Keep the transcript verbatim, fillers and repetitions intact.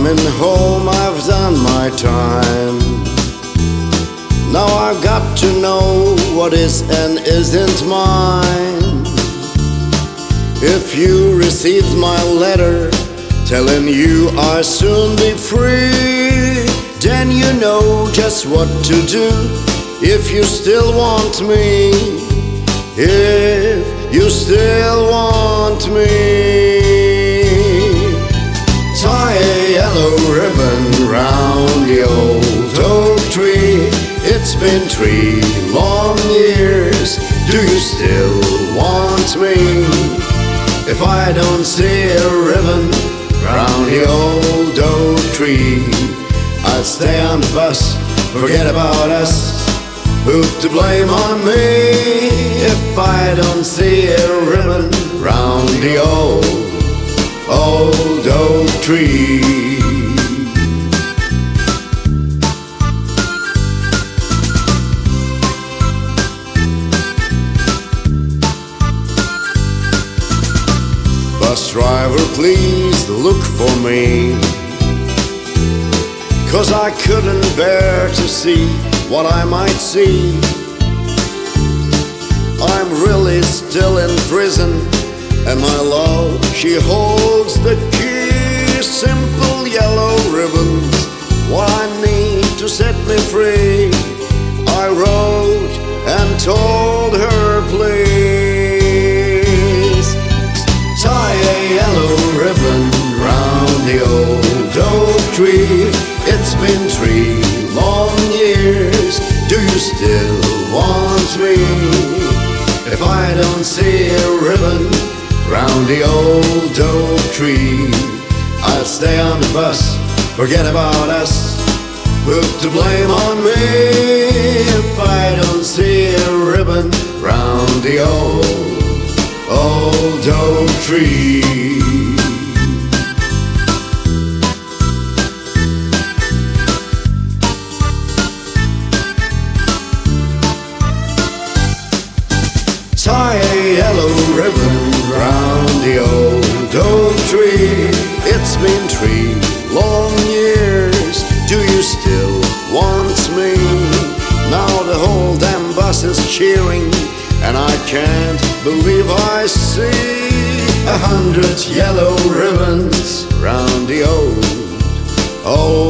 coming home, I've done my time. Now I've got to know what is and isn't mine. If you received my letter telling you I'll soon be free, then you know just what to do if you still want me. If you still want me, tie a yellow ribbon round the old oak tree. It's been three long years. Do you still want me? If I don't see a ribbon round the old oak tree, I'll stay on the bus, forget about us. Who to blame on me if I don't see a ribbon round the old, old oak tree? Bus driver, please look for me, 'cause I couldn't bear to see what I might see. I'm really still in prison, and my love, she holds the key. Simple yellow ribbons, what I need to set me free. I wrote and told her, please tie a yellow ribbon round the old oak tree. It's been three long years. Do you still want me? If I don't see a ribbon round the old oak tree, I'll stay on the bus, forget about us. Put the blame on me if I don't see a ribbon round the old, old oak tree. Tie a yellow ribbon round the old oak tree. It's been three long years. Do you still want me? Now the whole damn bus is cheering, and I can't believe I see a hundred yellow ribbons round the old, old